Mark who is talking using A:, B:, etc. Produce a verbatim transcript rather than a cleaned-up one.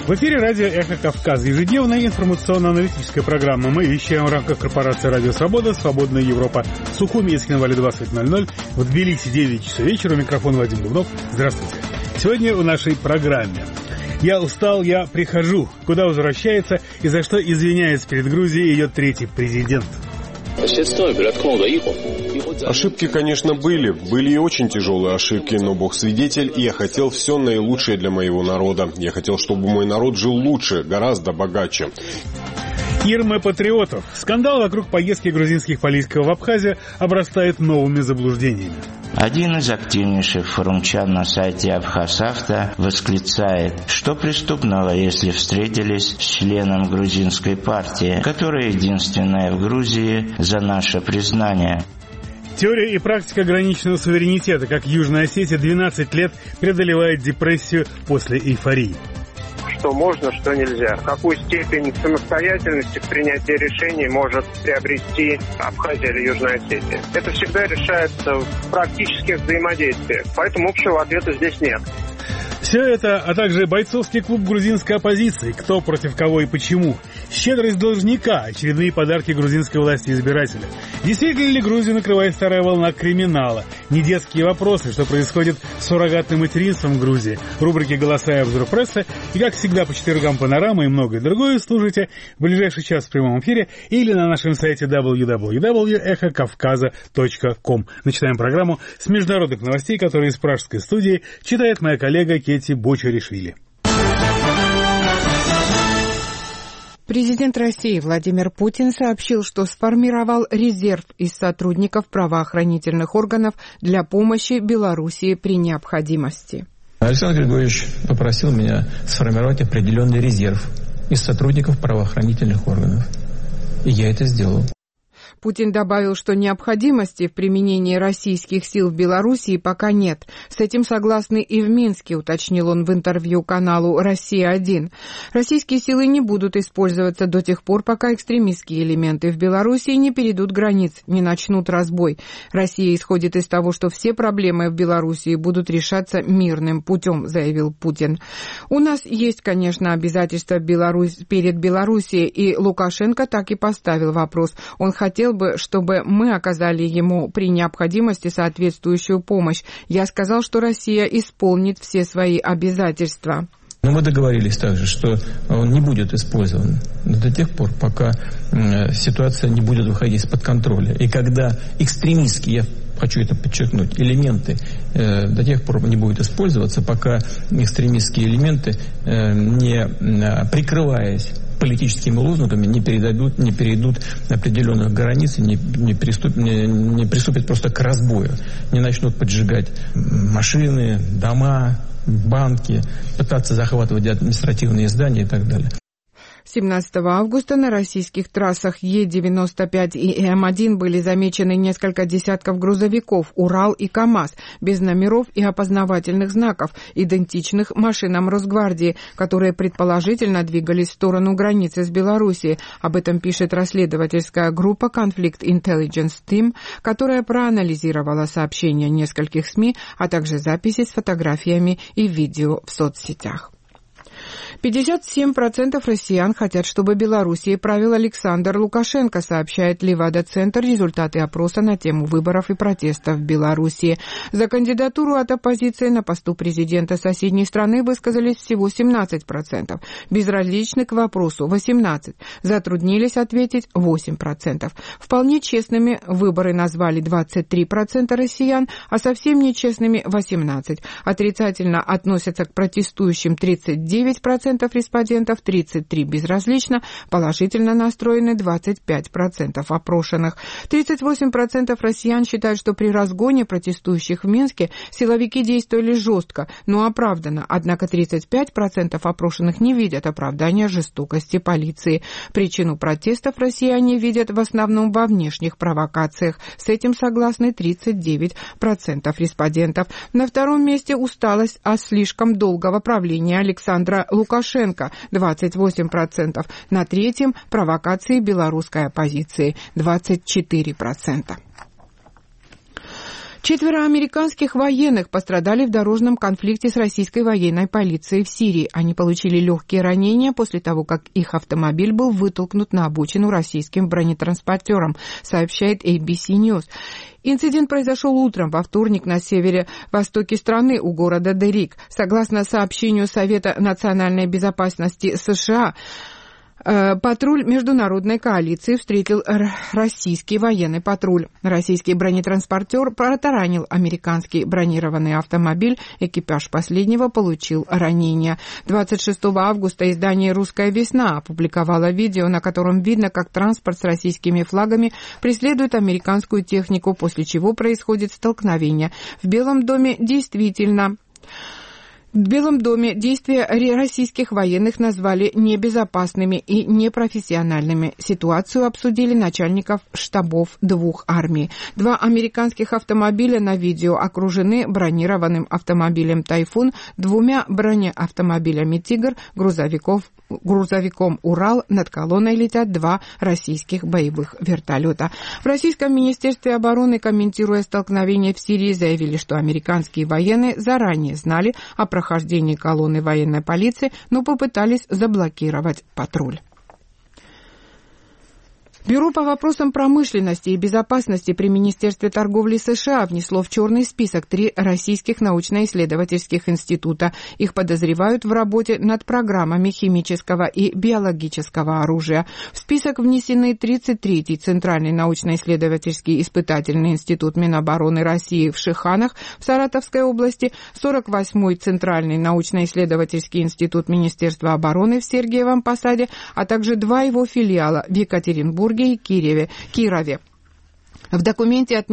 A: В эфире радио «Эхо Кавказа». Ежедневная информационно-аналитическая программа. Мы вещаем в рамках корпорации «Радио Свобода», «Свободная Европа». В Сухуми и Скинвале двадцать ноль ноль. В Тбилиси девять часов вечера. У микрофона Вадим Дубнов. Здравствуйте. Сегодня в нашей программе. Я устал, я прихожу. Куда возвращается и за что извиняется перед Грузией ее третий президент.
B: Ошибки, конечно, были. Были и очень тяжелые ошибки, но Бог свидетель, и я хотел все наилучшее для моего народа. Я хотел, чтобы мой народ жил лучше, гораздо богаче.
A: Ирма патриотов. Скандал вокруг поездки грузинских политиков в Абхазию обрастает новыми заблуждениями.
C: Один из активнейших форумчан на сайте Абхазавто восклицает, что преступного, если встретились с членом грузинской партии, которая единственная в Грузии за наше признание.
A: Теория и практика ограниченного суверенитета, как Южная Осетия двенадцать лет преодолевает депрессию после эйфории.
D: Что можно, что нельзя. Какую степень самостоятельности в принятии решений может приобрести Абхазия или Южная Осетия. Это всегда решается в практических взаимодействиях, поэтому общего ответа здесь нет.
A: Все это, а также бойцовский клуб грузинской оппозиции, кто против кого и почему, щедрость должника, очередные подарки грузинской власти избирателя. Действительно ли Грузию накрывает вторая волна криминала? Недетские вопросы, что происходит с суррогатным материнством в Грузии, рубрики «Голоса и обзор прессы» и, как всегда, по четвергам «Панорама» и многое другое слушайте в ближайший час в прямом эфире или на нашем сайте дабл ю дабл ю дабл ю точка эхо кавказа точка ком. Начинаем программу с международных новостей, которые из пражской студии читает моя коллега Кетти Бочаришвили.
E: Президент России Владимир Путин сообщил, что сформировал резерв из сотрудников правоохранительных органов для помощи Белоруссии при необходимости.
F: Александр Григорьевич попросил меня сформировать определенный резерв из сотрудников правоохранительных органов. И я это сделал.
E: Путин добавил, что необходимости в применении российских сил в Белоруссии пока нет. С этим согласны и в Минске, уточнил он в интервью каналу «Россия-один». Российские силы не будут использоваться до тех пор, пока экстремистские элементы в Белоруссии не перейдут границ, не начнут разбой. Россия исходит из того, что все проблемы в Белоруссии будут решаться мирным путем, заявил Путин. У нас есть, конечно, обязательства Беларусь, перед Белоруссией, и Лукашенко так и поставил вопрос. Он хотел бы, чтобы мы оказали ему при необходимости соответствующую помощь. Я сказал, что Россия исполнит все свои обязательства.
F: Но мы договорились также, что он не будет использован до тех пор, пока ситуация не будет выходить из-под контроля. И когда экстремистские, я хочу это подчеркнуть, элементы до тех пор не будут использоваться, пока экстремистские элементы, не прикрываясь политическими лозунгами, не передадут, не перейдут определенных границ, не, не, приступ, не, не приступят просто к разбою, не начнут поджигать машины, дома, банки, пытаться захватывать административные здания и так далее.
E: семнадцатого августа на российских трассах Е девяносто пять и М один были замечены несколько десятков грузовиков «Урал» и «КамАЗ» без номеров и опознавательных знаков, идентичных машинам Росгвардии, которые предположительно двигались в сторону границы с Белоруссией. Об этом пишет расследовательская группа Conflict Intelligence Team, которая проанализировала сообщения нескольких СМИ, а также записи с фотографиями и видео в соцсетях. пятьдесят семь процентов россиян хотят, чтобы Белоруссией правил Александр Лукашенко, сообщает Левада-центр, результаты опроса на тему выборов и протестов в Белоруссии. За кандидатуру от оппозиции на посту президента соседней страны высказались всего семнадцать процентов. Безразличны к вопросу восемнадцать процентов. Затруднились ответить восемь процентов. Вполне честными выборы назвали двадцать три процента россиян, а совсем нечестными восемнадцать процентов. Отрицательно относятся к протестующим тридцать девять процентов респондентов, тридцать три процента безразлично, положительно настроены двадцать пять процентов опрошенных. тридцать восемь процентов россиян считают, что при разгоне протестующих в Минске силовики действовали жестко, но оправданно, однако тридцать пять процентов опрошенных не видят оправдания жестокости полиции. Причину протестов россияне видят в основном во внешних провокациях. С этим согласны тридцать девять процентов респондентов. На втором месте усталость от слишком долгого правления Александра Лукашенко, двадцать восемь процентов. На третьем – провокации белорусской оппозиции, двадцать четыре процента. Четверо американских военных пострадали в дорожном конфликте с российской военной полицией в Сирии. Они получили легкие ранения после того, как их автомобиль был вытолкнут на обочину российским бронетранспортером, сообщает эй би си News. Инцидент произошел утром во вторник на севере-востоке страны у города Дерик. Согласно сообщению Совета национальной безопасности США, патруль международной коалиции встретил российский военный патруль. Российский бронетранспортер протаранил американский бронированный автомобиль. Экипаж последнего получил ранения. двадцать шестого августа издание «Русская весна» опубликовало видео, на котором видно, как транспорт с российскими флагами преследует американскую технику, после чего происходит столкновение. В Белом доме действительно... В Белом доме действия российских военных назвали небезопасными и непрофессиональными. Ситуацию обсудили начальников штабов двух армий. Два американских автомобиля на видео окружены бронированным автомобилем «Тайфун», двумя бронеавтомобилями «Тигр», грузовиков, грузовиком «Урал». Над колонной летят два российских боевых вертолета. В российском министерстве обороны, комментируя столкновение в Сирии, заявили, что американские военные заранее знали о прохождении колонны военной полиции, но попытались заблокировать патруль. Бюро по вопросам промышленности и безопасности при Министерстве торговли США внесло в черный список три российских научно-исследовательских института. Их подозревают в работе над программами химического и биологического оружия. В список внесены тридцать третий Центральный научно-исследовательский испытательный институт Минобороны России в Шиханах в Саратовской области, сорок восьмой Центральный научно-исследовательский институт Министерства обороны в Сергиевом Посаде, а также два его филиала в Екатеринбурге и Кирове. В документе отмечено,